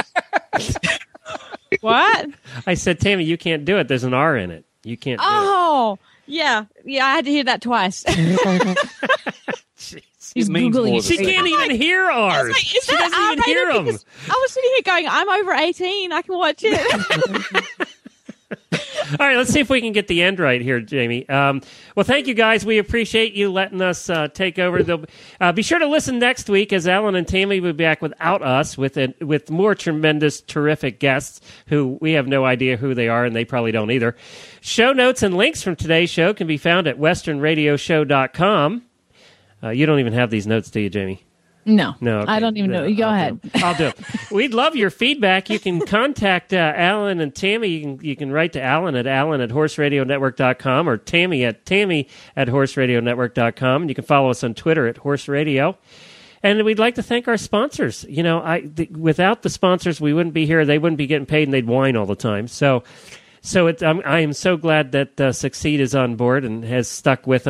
What? I said, Tammy, you can't do it. There's an R in it. You can't do Oh, yeah, yeah. I had to hear that twice. it. he's It means Googling more it. than She that. can't even hear ours. Like, is She that doesn't even hear R-rated? them. Because I was sitting here going, I'm over eighteen. I can watch it. All right, let's see if we can get the end right here, Jamie. Um, well, thank you, guys. We appreciate you letting us uh, take over. They'll, uh, be sure to listen next week as Alan and Tammy will be back without us with a, with more tremendous, terrific guests who we have no idea who they are, and they probably don't either. Show notes and links from today's show can be found at western radio show dot com. Uh, you don't even have these notes, do you, Jamie? no, No, okay. I don't even know. No, You go I'll ahead. do it. I'll do it. We'd love your feedback. You can contact uh, Alan and Tammy. You can you can write to Alan at Alan at horse radio network dot com or Tammy at Tammy at horse radio network dot com. And you can follow us on Twitter at Horse Radio. And we'd like to thank our sponsors. You know, I the, without the sponsors, we wouldn't be here. They wouldn't be getting paid, and they'd whine all the time. So, so it, I'm, I am so glad that uh, Succeed is on board and has stuck with them.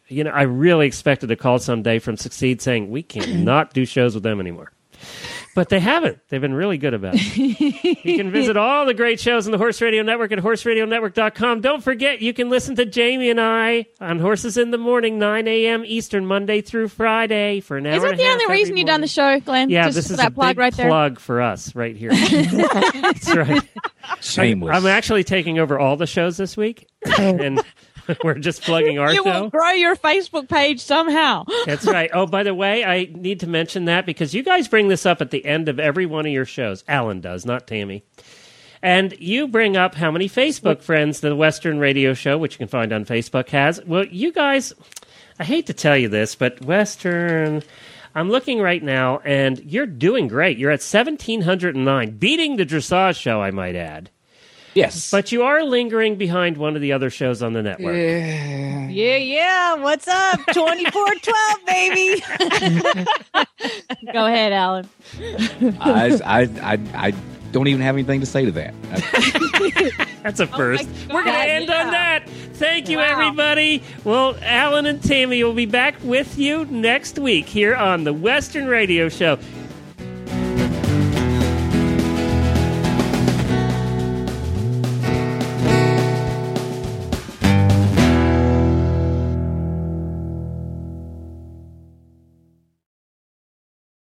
you know, I really expected a call someday from Succeed saying we cannot do shows with them anymore. But they haven't. They've been really good about it. You can visit all the great shows on the Horse Radio Network at horse radio network dot com. Don't forget, you can listen to Jamie and I on Horses in the Morning, nine a.m. Eastern, Monday through Friday for an hour Is that and a the half only every reason you've done morning. the show, Glenn? Yeah, Just this for is that a plug big right there. plug for us right here. That's right. Shameless. I'm actually taking over all the shows this week, and we're just plugging our You show. will grow your Facebook page somehow. That's right. Oh, by the way, I need to mention that because you guys bring this up at the end of every one of your shows. Alan does, not Tammy. And you bring up how many Facebook friends the Western Radio Show, which you can find on Facebook, has. Well, you guys, I hate to tell you this, but Western, I'm looking right now, and you're doing great. You're at one thousand seven hundred nine, beating the Dressage Show, I might add. Yes. But you are lingering behind one of the other shows on the network. Yeah. Yeah, yeah. What's up? twenty-four twelve, baby. Go ahead, Alan. I, I, I, I don't even have anything to say to that. I, That's a first. God, We're going to end yeah. on that. Thank you, Wow. everybody. Well, Alan and Tammy will be back with you next week here on the Western Radio Show.